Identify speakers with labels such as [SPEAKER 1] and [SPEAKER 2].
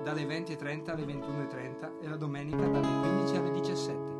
[SPEAKER 1] dalle 20:30 alle 21:30 e la domenica dalle 15 alle 17.